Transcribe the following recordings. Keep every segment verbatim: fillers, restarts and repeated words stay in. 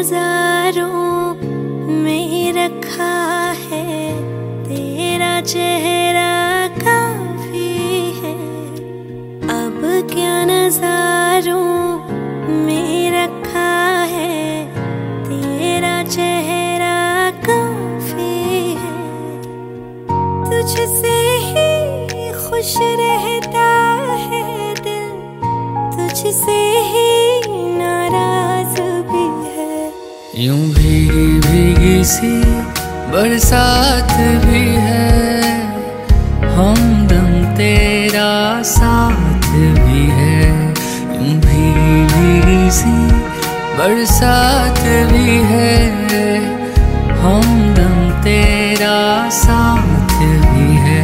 नजारों में रखा है तेरा चेहरा काफी है। अब क्या नजारों में रखा है तेरा चेहरा काफी है। तुझसे ही खुश रहता है दिल, तुझसे ही नाराज भी है। यूं भीगी भीगी सी बरसात भी है, हमदम तेरा साथ भी है। यूं भीगी भीगी सी बरसात भी है, हमदम तेरा साथ भी है।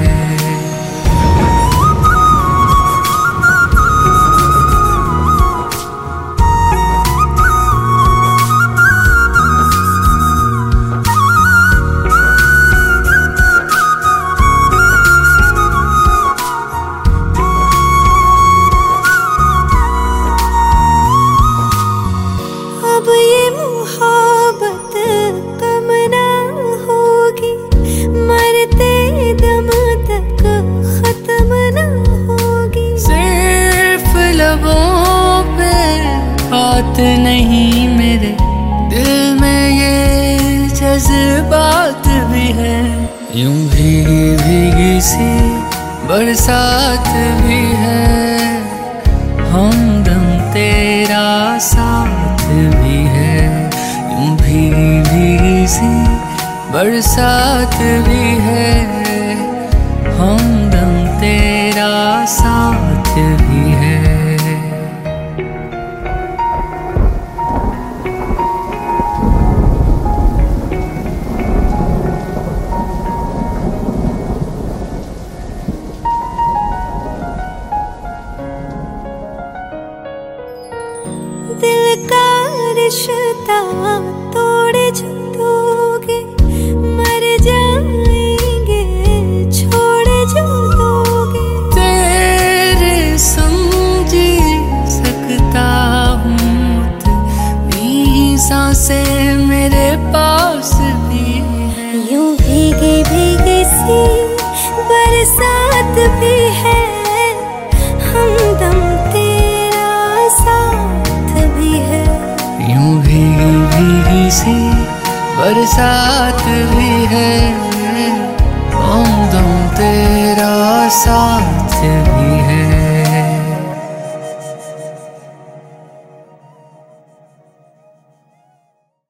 अब ये मोहब्बत कम ना होगी, मरते दम तक खत्म ना होगी। सिर्फ लबों पे बात नहीं, मेरे दिल में ये जज्बात भी है। यूं भीगी भीगी सी बरसात भी है, हमदम तेरा साथ भी है। यूं भीगी भीगी सी बरसात भी है, हमदम तेरा साथ भी है। दिल का रिश्ता तोड़ दोगे, मर जाएंगे छोड़ जो दोगे। तेरे समझी सकता हूँ, तेरी सांसें मेरे पास भी है। यूं भीगी भीगी सी बरसात भी है, हमदम तेरा साथ भी है। यूं भीगी भीगी सी बरसात भी है, हमदम तेरा साथ